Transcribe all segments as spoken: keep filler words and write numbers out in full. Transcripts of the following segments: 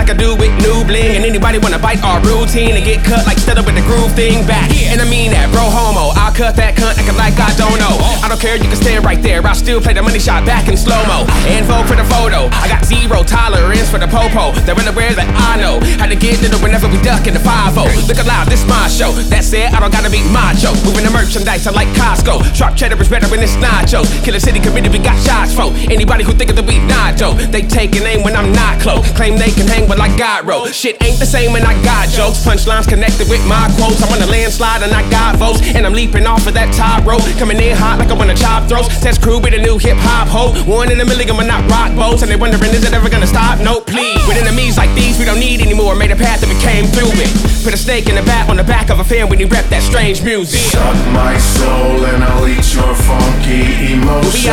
like I do with new bling. And anybody wanna bite our routine and get cut like set up with the groove thing back. And I mean that, bro homo. I'll cut that cunt acting like I don't know. I don't care, you can stand right there. I'll still play the money shot back in slow-mo. And vote for the photo. I got zero tolerance for the popo. They're unaware that I know how to get little whenever we duck in the five oh. Look alive, this my show. That said, I don't gotta be macho. Moving the merchandise, I like Costco. Sharp cheddar is better when it's nachos. Killer City committed, we got shots for anybody who think of the beat nacho. They take an aim when I'm not close. Claim they can hang, but I got roll. Shit ain't the same when I got jokes. Punchlines connected with my quotes. I'm on a landslide and I got votes. And I'm leaping off of that top rope. Coming in hot like I wanna chop throats. Test crew with a new hip hop hoe. One in a million, but not rock boats. And they wondering, is it ever gonna stop? No, please. With enemies like these, we don't need anymore. Made a path that we came through it. Put a snake in the back on the back of a fan when you rep that strange music. Suck my soul and I'll eat your funky emotion.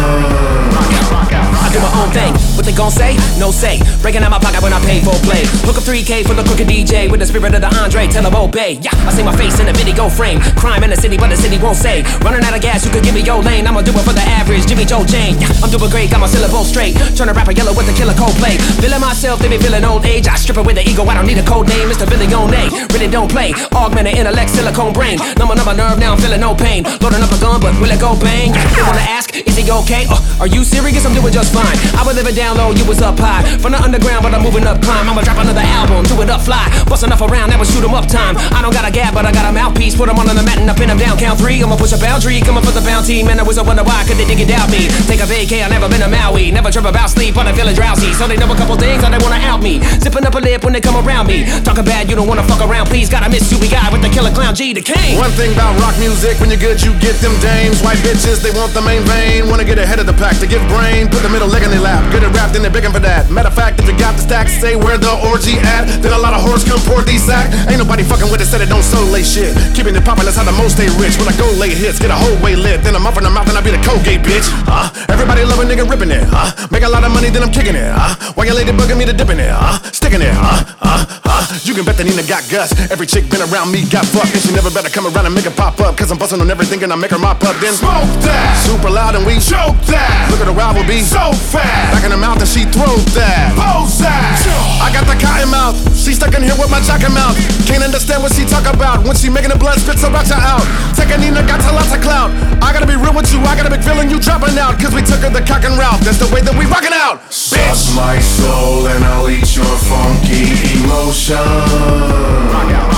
I do my own thing. What they gon' say? No say. Breaking out my pocket when I pay for play. Hook up three K for the crooked D J with the spirit of the Andre. Tell him obey. Yeah, I see my face in the video frame. Crime in the city, but the city won't say. Running out of gas, you could give me your lane. I'ma do it for the average Jimmy Joe Jane. Yeah, I'm doing great, got my syllables straight. Turn a rapper yellow with the killer Coldplay. Feeling myself, they be feeling old age. I strip it with the ego, I don't need a code name. Mister Villione, really don't play. Augmented intellect, silicone brain. Number, number, nerve, now I'm feeling no pain. Loading up a gun, but will it go bang? They wanna ask, is he okay? Uh, are you serious? I'm doing just fine. I was living down low, you was up high. From the underground, but I'm moving up climb. I'ma drop another album, do it up fly. Bust enough around, that was shoot 'em up time. I don't got a gap, but I got a mouthpiece. Put 'em on the mat and I pin 'em down. Count three, I'ma push a boundary. Coming for the bounty, man, I was a wonder why could they dig it out me? Take a vacay, I never been to Maui. Never trip about sleep, but I feel drowsy. So they know a couple things, or they wanna out me. Zipping up a lip when they come around me. Talking bad, you don't wanna fuck around, please. Gotta miss you, we got with the killer clown G, the king. One thing about rock music, when you're good, you get them dames. White bitches, they want the main vein. Wanna get ahead of the pack to get brain. Put the middle leg in their lap, get it wrapped and they're begging for that. Matter of fact, if you got the stacks, say where the orgy at. Then a lot of whores come pour these sack. Ain't nobody fucking with it, said it don't solo lay shit. Keeping it poppin', that's how the most stay rich. When I go lay hits, get a whole way lit. Then I'm up in the mouth and I be the Colgate bitch. Uh, everybody love a nigga ripping it. Uh, make a lot of money, then I'm kicking it. Uh, why your lady bugging me to dipping it? Uh, sticking it. Uh, uh, uh. You can bet that Nina got guts. Every chick been around me got fucked. And she never better come around and make it pop up. Cause I'm bustin' on everything and I make her mop up. Then smoke that. Super loud and we choke that. Look at the rival be so fast. Back in the mouth and she throw that. Pose that. I got the cotton mouth. She stuck in here with my jock mouth. Can't understand what she talk about. When she making the blood spits her rocks her out. Take a Nina got to lots of clout. I gotta be real with you. I gotta be feeling you dropping out. Cause we took her the cock and route. That's the way that we rockin' out. Suck bitch. My soul and I'll eat your funky emotion. Rock out.